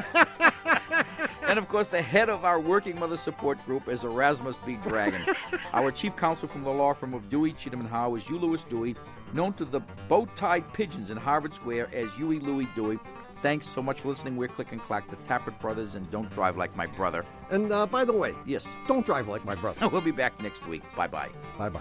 And of course, the head of our working mother support group is Erasmus B. Dragon. Our chief counsel from the law firm of Dewey, Cheatham and Howe is Hugh Lewis Dewey, known to the bow-tied pigeons in Harvard Square as Huey Louie Dewey. Thanks so much for listening. We're Click and Clack, the Tappert Brothers, and Don't Drive Like My Brother. And by the way, yes, don't drive like my brother. We'll be back next week. Bye-bye. Bye-bye.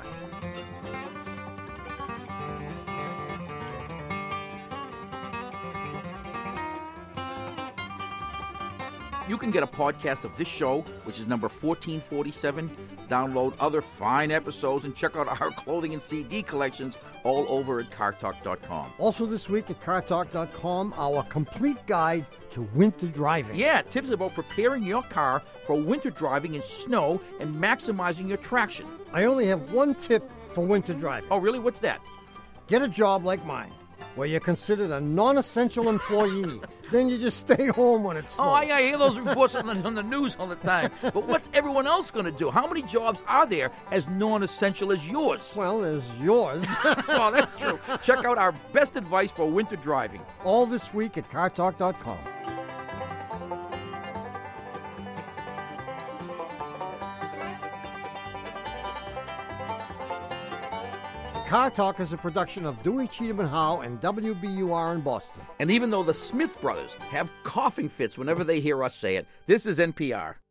You can get a podcast of this show, which is number 1447. Download other fine episodes and check out our clothing and CD collections all over at cartalk.com. Also this week at cartalk.com, our complete guide to winter driving. Yeah, tips about preparing your car for winter driving in snow and maximizing your traction. I only have one tip for winter driving. Oh, really? What's that? Get a job like mine, where you're considered a non-essential employee. Then you just stay home when it snows. Oh, I hear those reports on the news all the time. But what's everyone else going to do? How many jobs are there as non-essential as yours? Well, there's yours. Well, that's true. Check out our best advice for winter driving. All this week at cartalk.com. Car Talk is a production of Dewey, Cheatham and Howe and WBUR in Boston. And even though the Smith brothers have coughing fits whenever they hear us say it, this is NPR.